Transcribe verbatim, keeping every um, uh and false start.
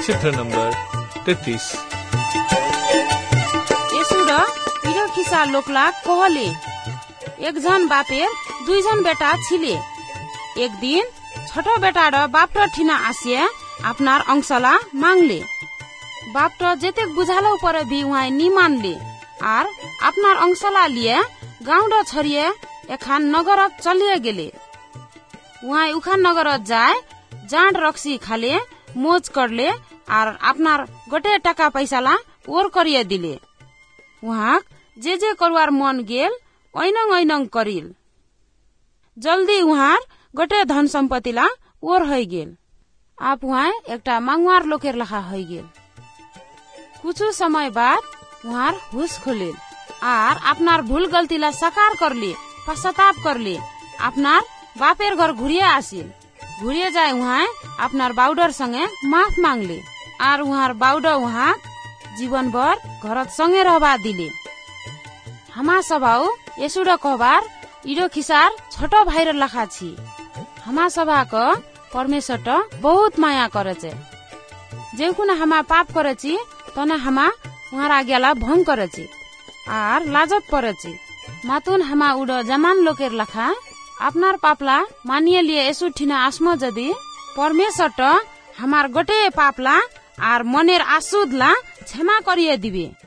चित्र नंबर तैतीस। यसुड इडो खिसा लोकला कहले एक जन बापेर दुई जन बेटा छिले। एक दिन छोटो बेटा र बाप र ठिना आसिए आपनार अंशला मांगले। बाप तो जेते बुझालो पर भी वहाँ नी मानले आर आपनार अंशला लिए गाँव र छरिए एखान नगर चलिए गेले। वहाँ उखान नगर जाए जांड रक्सी खाले मोज करले आर आपनार गोटे टाका पैसाला ओर करिए दिले। वहाँ जे जे करवार मन गेल ऐनंग ऐनंग करिल। जल्दी वहाँ गोटे धन सम्पत्तिला ओर है गेल। आप वहाँ एकटा मांगवार लोकेर लखा है गेल। कुछ समय बाद वहाँ हुस खुलिल आर आपनार भूल गलतीला साकार करले, पश्चाताप करले, आपनार बापेर घर घुरिए आसिल। घुरिए जाए वहाँ आपनार बाउडर संगे माफ मांगले आर वहाँ बाउडर वहाँ जीवन भर घरत संगे रहबा दिले। हमा सभाऊ यसुड कहबार इडो खिसार छोटो भाईर लखा छी। हमा सभा को परमेश्वर तो बहुत माया करेचे। जेकुन हमा पाप करेची तने हमा वहाँ आज्ञाला भंग करेची आर लाजत परेची। मातुन हमा उडो जमान लोकेर लखा आपनार पापला मानिए लिए यसु ठिना आस्मो जदि परमेश्वर तो हमार गोटे पापला आर मनेर आसुदला क्षमा करिए दिबे।